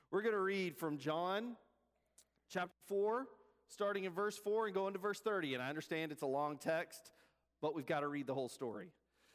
We're going to read from John chapter 4, starting in verse 4 and going to verse 30. And I understand it's a long text, but we've got to read the whole story.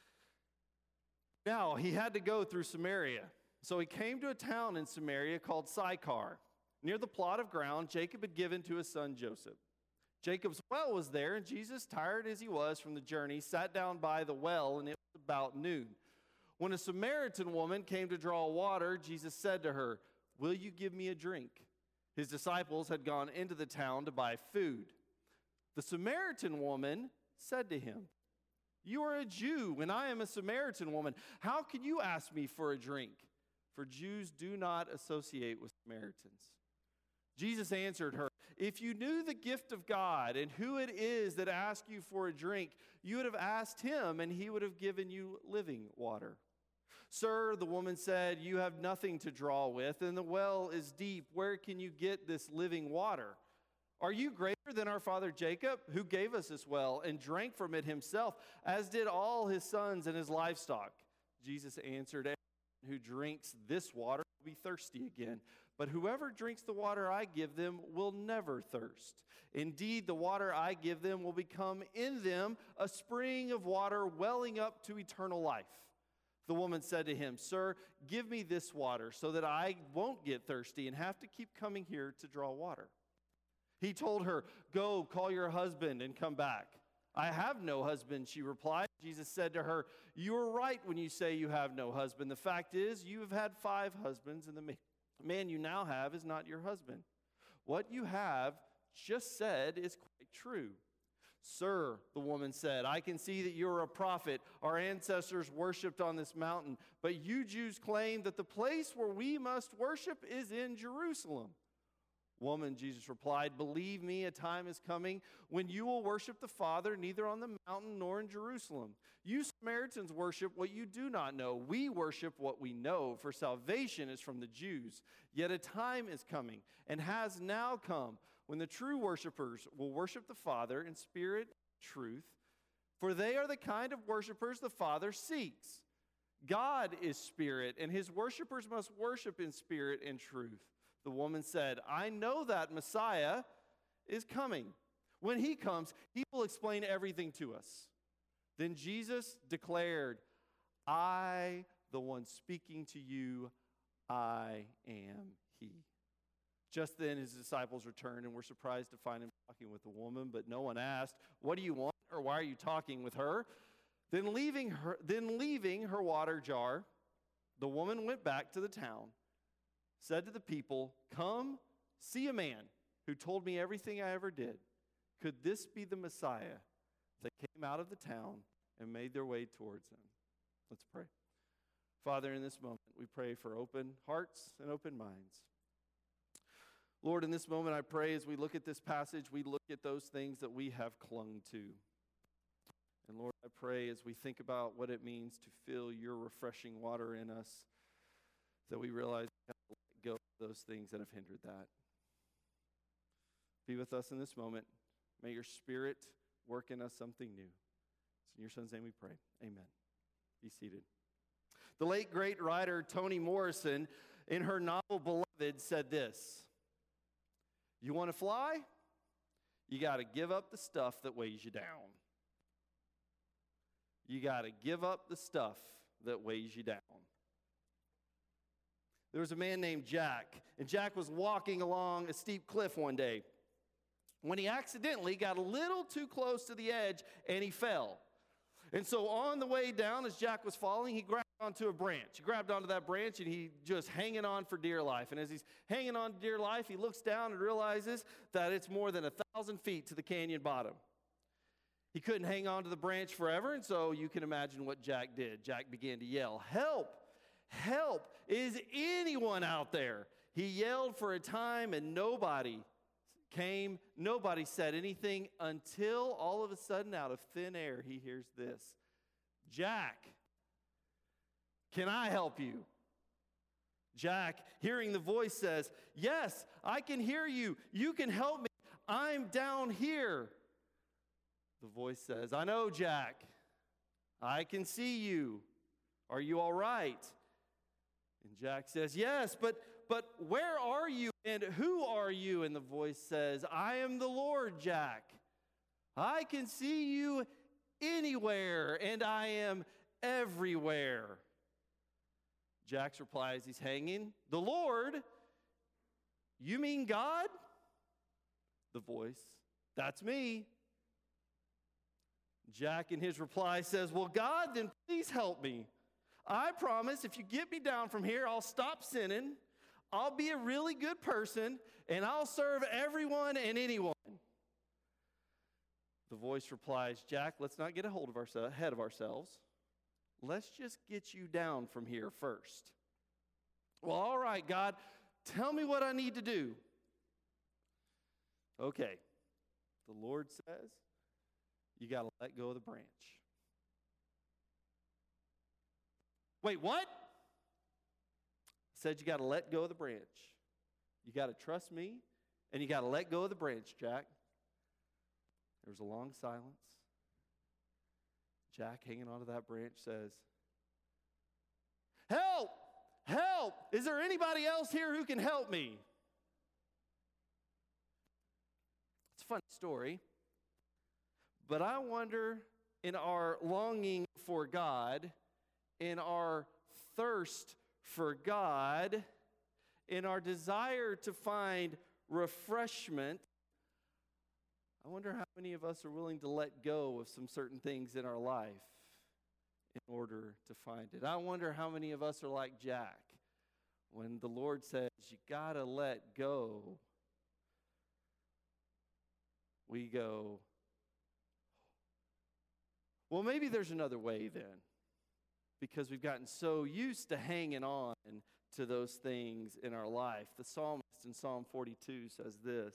Now, he had to go through Samaria. So he came to a town in Samaria called Sychar. Near the plot of ground Jacob had given to his son Joseph. Jacob's well was there, and Jesus, tired as he was from the journey, sat down by the well, and it was about noon. When a Samaritan woman came to draw water, Jesus said to her, "Will you give me a drink?" His disciples had gone into the town to buy food. The Samaritan woman said to him, "You are a Jew, and I am a Samaritan woman. How can you ask me for a drink?" For Jews do not associate with Samaritans. Jesus answered her, "If you knew the gift of God and who it is that asks you for a drink, you would have asked him, and he would have given you living water." "Sir," the woman said, "you have nothing to draw with, and the well is deep. Where can you get this living water? Are you greater than our father Jacob, who gave us this well and drank from it himself, as did all his sons and his livestock?" Jesus answered, "Everyone who drinks this water will be thirsty again, but whoever drinks the water I give them will never thirst. Indeed, the water I give them will become in them a spring of water welling up to eternal life." The woman said to him, "Sir, give me this water so that I won't get thirsty and have to keep coming here to draw water." He told her, "Go, call your husband and come back." "I have no husband," she replied. Jesus said to her, "You are right when you say you have no husband. The fact is, you have had 5 husbands, and the man you now have is not your husband. What you have just said is quite true." "Sir," the woman said, "I can see that you are a prophet. Our ancestors worshipped on this mountain, but you Jews claim that the place where we must worship is in Jerusalem." "Woman," Jesus replied, "believe me, a time is coming when you will worship the Father neither on the mountain nor in Jerusalem. You Samaritans worship what you do not know. We worship what we know, for salvation is from the Jews. Yet a time is coming, and has now come, when the true worshipers will worship the Father in spirit and truth, for they are the kind of worshipers the Father seeks. God is spirit, and his worshipers must worship in spirit and truth." The woman said, "I know that Messiah is coming. When he comes, he will explain everything to us." Then Jesus declared, "I, the one speaking to you, I am he." Just then his disciples returned and were surprised to find him talking with the woman, but no one asked, "What do you want?" or "Why are you talking with her?" Then leaving her water jar, the woman went back to the town, said to the people, "Come, see a man who told me everything I ever did. Could this be the Messiah?" They came out of the town and made their way towards him. Let's pray. Father, in this moment, we pray for open hearts and open minds. Lord, in this moment, I pray as we look at this passage, we look at those things that we have clung to. And Lord, I pray as we think about what it means to feel your refreshing water in us, that we realize we have to let go of those things that have hindered that. Be with us in this moment. May your Spirit work in us something new. It's in your Son's name we pray. Amen. Be seated. The late great writer Toni Morrison, in her novel Beloved, said this: "You want to fly? You got to give up the stuff that weighs you down. You got to give up the stuff that weighs you down." There was a man named Jack, and Jack was walking along a steep cliff one day when he accidentally got a little too close to the edge and he fell. And so on the way down, as Jack was falling, he grabbed onto a branch. He grabbed onto that branch and he just hanging on for dear life. And as he's hanging on to dear life, he looks down and realizes that it's more than 1,000 feet to the canyon bottom. He couldn't hang on to the branch forever, and so you can imagine what Jack did. Jack began to yell, "Help! Help! Is anyone out there?" He yelled for a time and nobody came. Nobody said anything until all of a sudden, out of thin air, he hears this: "Jack, can I help you?" Jack, hearing the voice, says, "Yes, I can hear you. You can help me. I'm down here." The voice says, "I know, Jack. I can see you. Are you all right?" And Jack says, "Yes, but but where are you and who are you? And the voice says, I am the Lord, Jack. I can see you anywhere, and I am everywhere. Jack's reply as he's hanging, the Lord? You mean God? The voice, that's me. Jack in his reply says, well, God, then please help me. I promise if you get me down from here, I'll stop sinning, I'll be a really good person, and I'll serve everyone and anyone. The voice replies, Jack, let's not get ahead of ourselves. Let's just get you down from here first. Well, all right, God, tell me what I need to do. Okay, the Lord says, you got to let go of the branch. Wait, what? Said you got to let go of the branch. You got to trust me, and you got to let go of the branch, Jack. There was a long silence. Jack, hanging onto that branch, says, help! Help! Is there anybody else here who can help me? It's a funny story, but I wonder, in our longing for God, in our thirst for God, in our desire to find refreshment, I wonder how many of us are willing to let go of some certain things in our life in order to find it. I wonder how many of us are like Jack. When the Lord says, you got to let go, we go, well, maybe there's another way then. Because we've gotten so used to hanging on to those things in our life. The psalmist in Psalm 42 says this.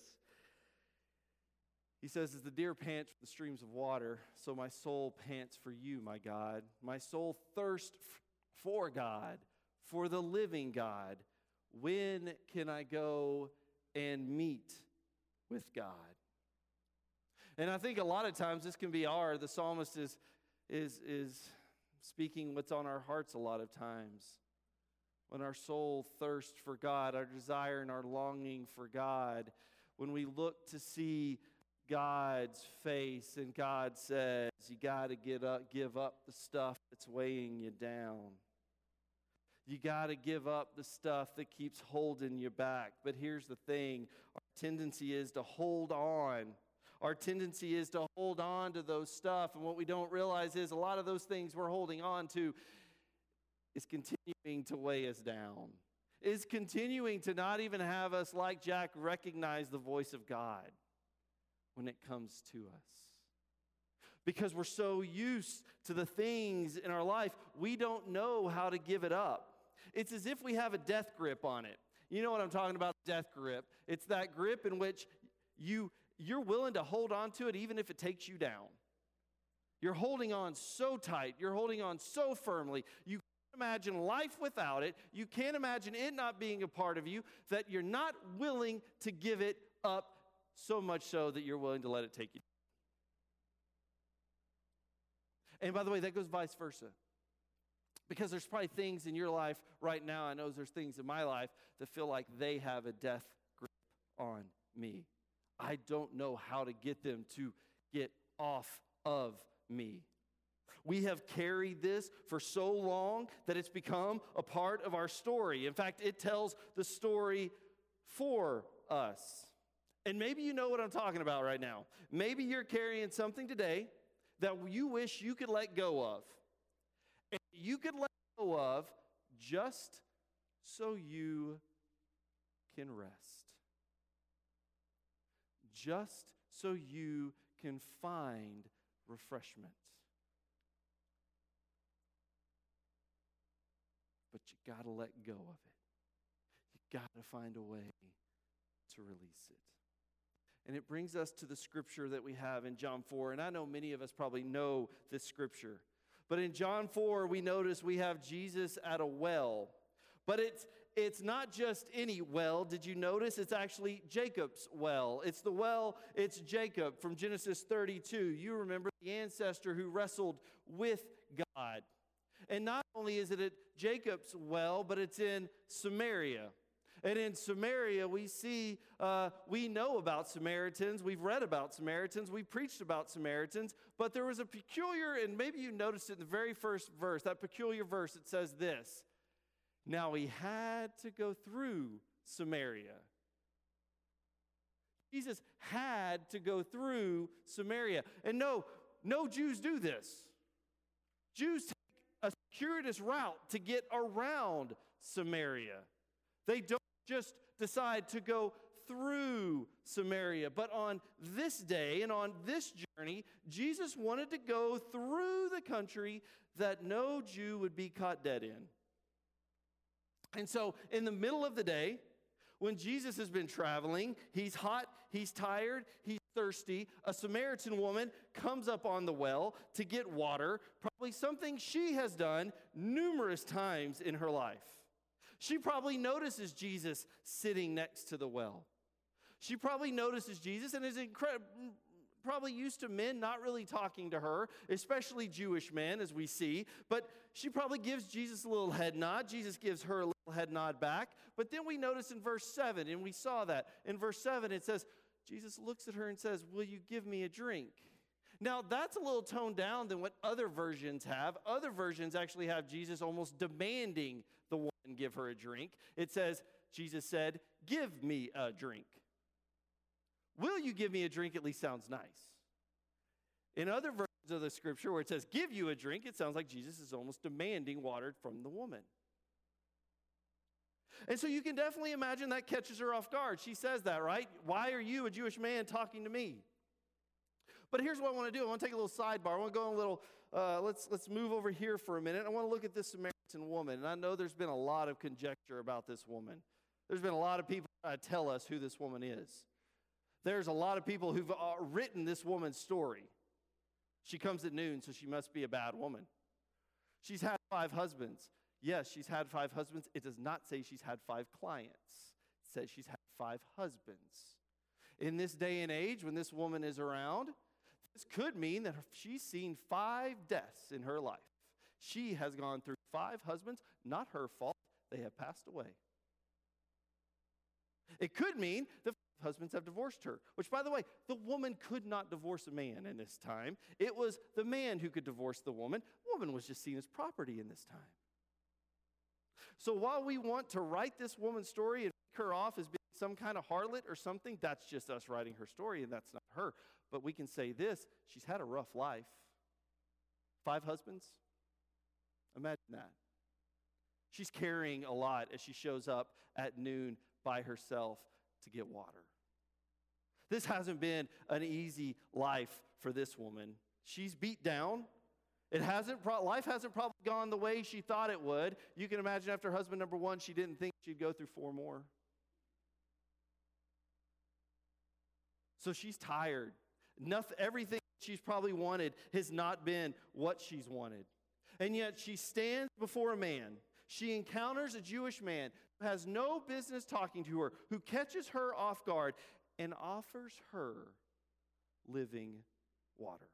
He says, as the deer pants for the streams of water, so my soul pants for you, my God. My soul thirsts for God, for the living God. When can I go and meet with God? And I think a lot of times this can be the psalmist is speaking what's on our hearts a lot of times. When our soul thirsts for God, our desire and our longing for God, when we look to see God's face and God says, you got to give up the stuff that's weighing you down. You got to give up the stuff that keeps holding you back. But here's the thing, our tendency is to hold on. Our tendency is to hold on to those stuff, and what we don't realize is a lot of those things we're holding on to is continuing to weigh us down, is continuing to not even have us, like Jack, recognize the voice of God when it comes to us. Because we're so used to the things in our life, we don't know how to give it up. It's as if we have a death grip on it. You know what I'm talking about, death grip. It's that grip in which you're willing to hold on to it even if it takes you down. You're holding on so tight. You're holding on so firmly. You can't imagine life without it. You can't imagine it not being a part of you, that you're not willing to give it up, so much so that you're willing to let it take you down. And by the way, that goes vice versa. Because there's probably things in your life right now, I know there's things in my life that feel like they have a death grip on me. I don't know how to get them to get off of me. We have carried this for so long that it's become a part of our story. In fact, it tells the story for us. And maybe you know what I'm talking about right now. Maybe you're carrying something today that you wish you could let go of. And you could let go of just so you can rest. Just so you can find refreshment. But you got to let go of it. You got to find a way to release it. And it brings us to the scripture that we have in John 4. And I know many of us probably know this scripture. But in John 4, we notice we have Jesus at a well. But it's not just any well. Did you notice? It's actually Jacob's well. It's the well, it's Jacob from Genesis 32. You remember the ancestor who wrestled with God. And not only is it at Jacob's well, but it's in Samaria. And in Samaria, we see, we know about Samaritans. We've read about Samaritans. We've preached about Samaritans. But there was a peculiar, and maybe you noticed it in the very first verse, that peculiar verse, it says this: now he had to go through Samaria. Jesus had to go through Samaria. And no Jews do this. Jews take a circuitous route to get around Samaria. They don't just decide to go through Samaria. But on this day and on this journey, Jesus wanted to go through the country that no Jew would be caught dead in. And so in the middle of the day, when Jesus has been traveling, he's hot, he's tired, he's thirsty, a Samaritan woman comes up on the well to get water, probably something she has done numerous times in her life. She probably notices Jesus sitting next to the well. She probably notices Jesus and is probably used to men not really talking to her, especially Jewish men, as we see. But she probably gives Jesus a little head nod. Jesus gives her a little head nod back. But then we notice in verse 7, and we saw that. In verse 7, it says, Jesus looks at her and says, will you give me a drink? Now, that's a little toned down than what other versions have. Other versions actually have Jesus almost demanding the woman give her a drink. It says, Jesus said, give me a drink. Will you give me a drink at least sounds nice. In other versions of the scripture where it says, give you a drink, it sounds like Jesus is almost demanding water from the woman. And so you can definitely imagine that catches her off guard. She says that, right? Why are you, a Jewish man, talking to me? But here's what I want to do. I want to take a little sidebar. I want to go on a little, let's move over here for a minute. I want to look at this Samaritan woman. And I know there's been a lot of conjecture about this woman. There's been a lot of people trying to tell us who this woman is. There's a lot of people who've written this woman's story. She comes at noon, so she must be a bad woman. She's had 5 husbands. Yes, she's had 5 husbands. It does not say she's had 5 clients. It says she's had 5 husbands. In this day and age, when this woman is around, this could mean that she's seen 5 deaths in her life. She has gone through 5 husbands, not her fault. They have passed away. It could mean the husbands have divorced her, which, by the way, the woman could not divorce a man in this time. It was the man who could divorce the woman. The woman was just seen as property in this time. So while we want to write this woman's story and make her off as being some kind of harlot or something, that's just us writing her story, and that's not her. But we can say this: she's had a rough life. 5 husbands? Imagine that. She's carrying a lot as she shows up at noon by herself to get water. This hasn't been an easy life for this woman. She's beat down. Life hasn't probably gone the way she thought it would. You can imagine after husband number 1, she didn't think she'd go through 4 more. So she's tired. Everything she's probably wanted has not been what she's wanted. And yet she stands before a man. She encounters a Jewish man who has no business talking to her, who catches her off guard and offers her living water.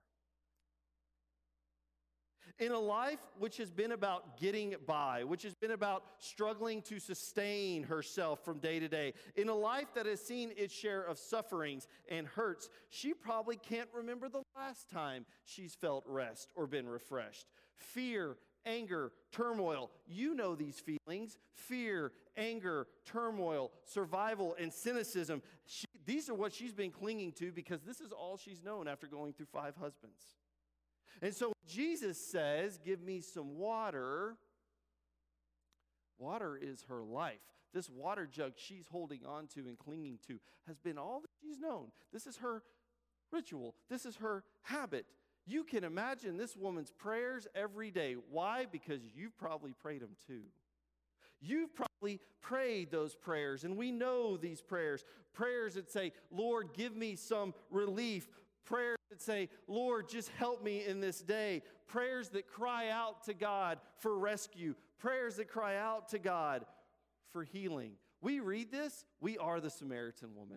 In a life which has been about getting by, which has been about struggling to sustain herself from day to day, in a life that has seen its share of sufferings and hurts, she probably can't remember the last time she's felt rest or been refreshed. Fear, anger, turmoil. You know these feelings. Fear, anger, turmoil, survival, and cynicism. These are what she's been clinging to because this is all she's known after going through 5 husbands. And so Jesus says, give me some water. Water is her life. This water jug she's holding on to and clinging to has been all that she's known. This is her ritual. This is her habit. You can imagine this woman's prayers every day. Why? Because you've probably prayed them too. You've probably prayed those prayers, and we know these prayers. Prayers that say, Lord, give me some relief. Prayers that say, Lord, just help me in this day. Prayers that cry out to God for rescue. Prayers that cry out to God for healing. We read this, we are the Samaritan woman.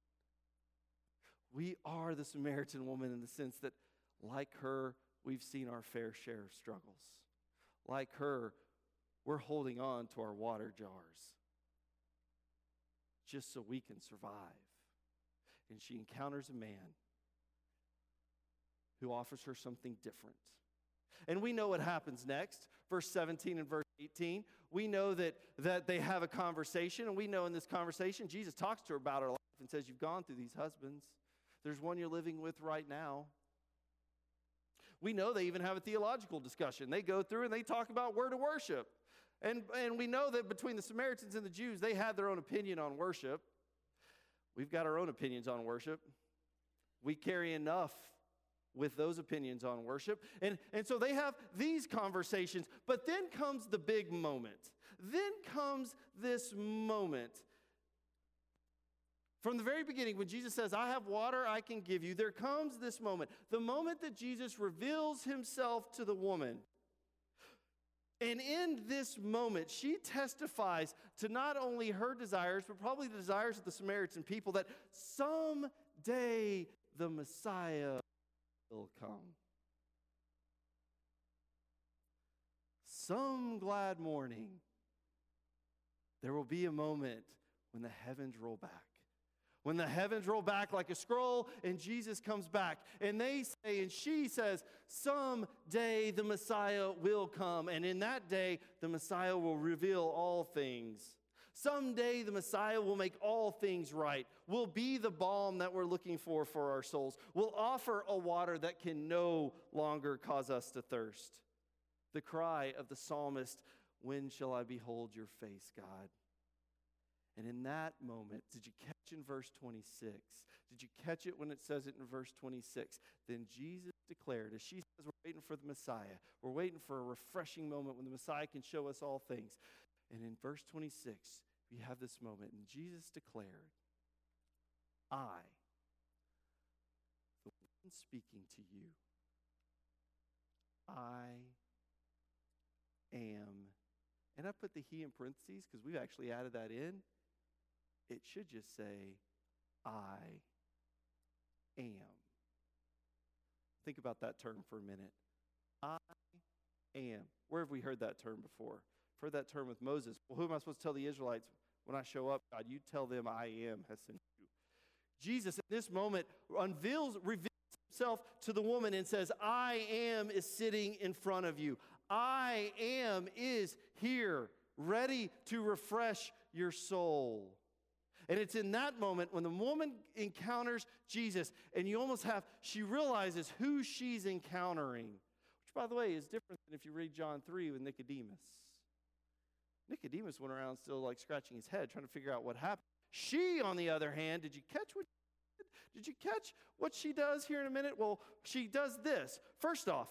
We are the Samaritan woman in the sense that, like her, we've seen our fair share of struggles. Like her, we're holding on to our water jars. just so we can survive. And she encounters a man who offers her something different. And we know what happens next. Verse 17 and verse 18. We know that they have a conversation, and we know in this conversation, Jesus talks to her about her life and says, you've gone through these husbands. There's one you're living with right now. We know they even have a theological discussion. They go through and they talk about where to worship. And we know that between the Samaritans and the Jews, they had their own opinion on worship. We've got our own opinions on worship. We carry enough with those opinions on worship. And so they have these conversations. But then comes the big moment. Then comes this moment. From the very beginning, when Jesus says, I have water I can give you, there comes this moment. The moment that Jesus reveals himself to the woman. And in this moment, she testifies to not only her desires, but probably the desires of the Samaritan people, that someday the Messiah will come. Some glad morning, there will be a moment when the heavens roll back. When the heavens roll back like a scroll and Jesus comes back. And they say, and she says, someday the Messiah will come. And in that day, the Messiah will reveal all things. Someday the Messiah will make all things right. Will be the balm that we're looking for our souls. Will offer a water that can no longer cause us to thirst. The cry of the psalmist, when shall I behold your face, God? And in that moment, did you catch in verse 26? Did you catch it when it says it in verse 26? Then Jesus declared, as she says, we're waiting for the Messiah. We're waiting for a refreshing moment when the Messiah can show us all things. And in verse 26, we have this moment, and Jesus declared, I, the one speaking to you, I am. And I put the he in parentheses because we've actually added that in. It should just say, I am. Think about that term for a minute. I am. Where have we heard that term before? Heard that term with Moses. Well, who am I supposed to tell the Israelites when I show up? God, you tell them I am has sent you. Jesus, in this moment, reveals himself to the woman and says, I am is sitting in front of you. I am is here, ready to refresh your soul. And it's in that moment when the woman encounters Jesus, and you almost have, she realizes who she's encountering, which, by the way, is different than if you read John 3 with Nicodemus. Nicodemus went around still like scratching his head, trying to figure out what happened. She, on the other hand, did you catch what she does here in a minute? Well, she does this. First off,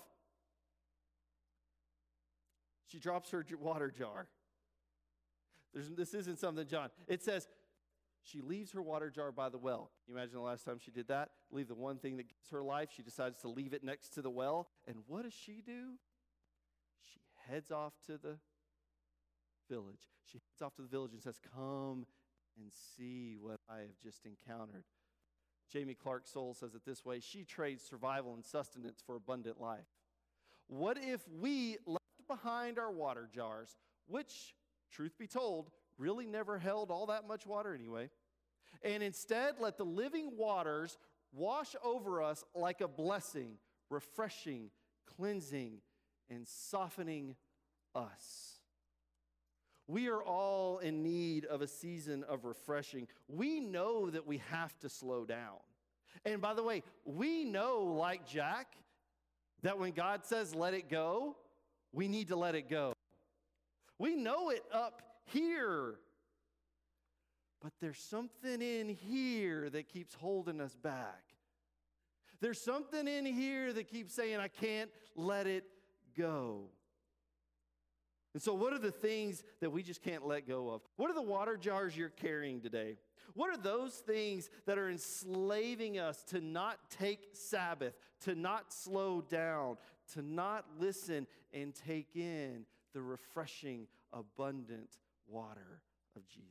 she drops her water jar. This isn't something, John. It says, she leaves her water jar by the well. Can you imagine the last time she did that? Leave the one thing that gives her life. She decides to leave it next to the well. And what does she do? She heads off to the village. She heads off to the village and says, come and see what I have just encountered. Jamie Clark Soule says it this way: she trades survival and sustenance for abundant life. What if we left behind our water jars, which, truth be told, really never held all that much water anyway, and instead let the living waters wash over us like a blessing, refreshing, cleansing, and softening us? We are all in need of a season of refreshing. We know that we have to slow down. And by the way, we know, like Jack, that when God says let it go, we need to let it go. We know it up here. But there's something in here that keeps holding us back. There's something in here that keeps saying, I can't let it go. And so what are the things that we just can't let go of? What are the water jars you're carrying today? What are those things that are enslaving us to not take Sabbath, to not slow down, to not listen and take in the refreshing, abundant water of Jesus?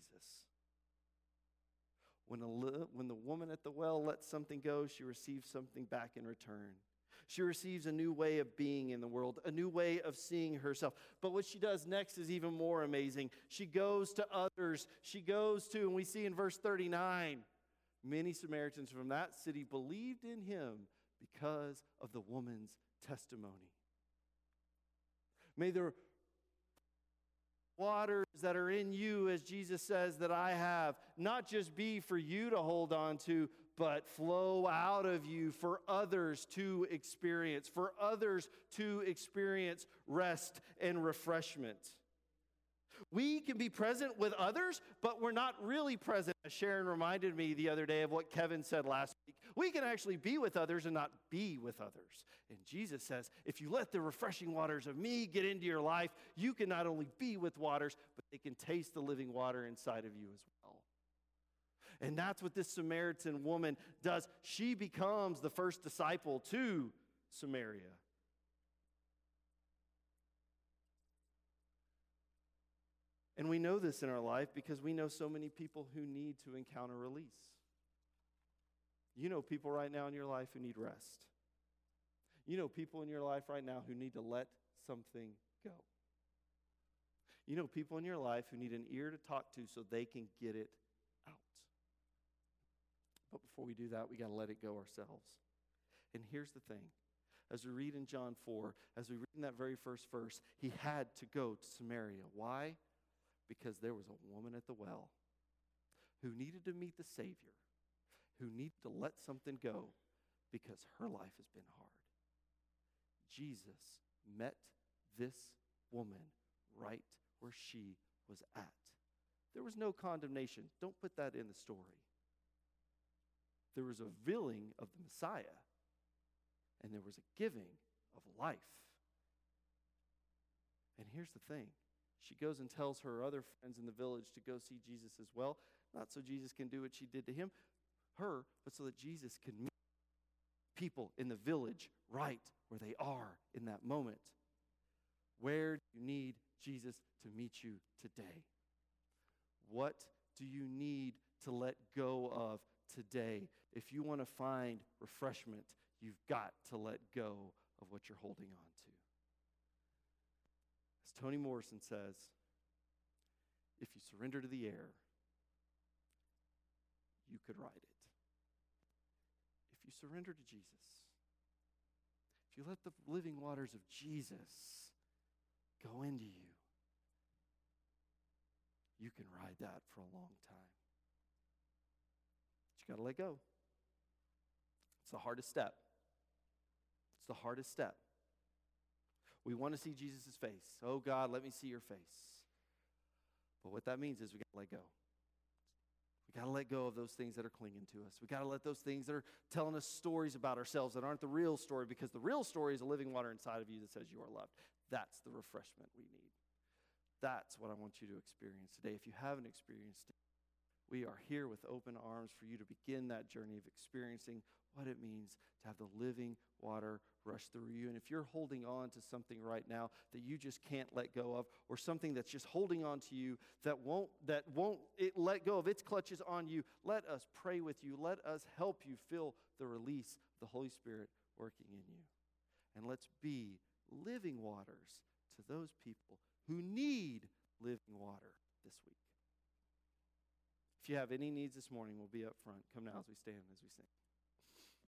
When the woman at the well lets something go, she receives something back in return. She receives a new way of being in the world, a new way of seeing herself. But what she does next is even more amazing. She goes to others. She goes to, and we see in verse 39, many Samaritans from that city believed in him because of the woman's testimony. May the waters that are in you, as Jesus says that I have, not just be for you to hold on to, but flow out of you for others to experience, rest and refreshment. We can be present with others, but we're not really present. Sharon reminded me the other day of what Kevin said last week. We can actually be with others and not be with others. And Jesus says, if you let the refreshing waters of me get into your life, you can not only be with waters, but they can taste the living water inside of you as well. And that's what this Samaritan woman does. She becomes the first disciple to Samaria. And we know this in our life because we know so many people who need to encounter release. You know people right now in your life who need rest. You know people in your life right now who need to let something go. You know people in your life who need an ear to talk to so they can get it out. But before we do that, we got to let it go ourselves. And here's the thing. As we read in John 4, as we read in that very first verse, he had to go to Samaria. Why? Because there was a woman at the well who needed to meet the Savior, who needed to let something go because her life has been hard. Jesus met this woman right where she was at. There was no condemnation. Don't put that in the story. There was a revealing of the Messiah, and there was a giving of life. And here's the thing. She goes and tells her other friends in the village to go see Jesus as well, not so Jesus can do what she did to her, but so that Jesus can meet people in the village right where they are in that moment. Where do you need Jesus to meet you today? What do you need to let go of today? If you want to find refreshment, you've got to let go of what you're holding on to. As Toni Morrison says, if you surrender to the air, you could ride it. If you surrender to Jesus, if you let the living waters of Jesus go into you, you can ride that for a long time. But you got to let go. It's the hardest step. It's the hardest step. We want to see Jesus' face. Oh, God, let me see your face. But what that means is we got to let go. We got to let go of those things that are clinging to us. We got to let those things that are telling us stories about ourselves that aren't the real story, because the real story is a living water inside of you that says you are loved. That's the refreshment we need. That's what I want you to experience today. If you haven't experienced it, we are here with open arms for you to begin that journey of experiencing what it means to have the living water rush through you. And if you're holding on to something right now that you just can't let go of, or something that's just holding on to you that won't it let go of its clutches on you, let us pray with you. Let us help you feel the release of the Holy Spirit working in you. And let's be living waters to those people who need living water this week. If you have any needs this morning, we'll be up front. Come now as we stand, as we sing.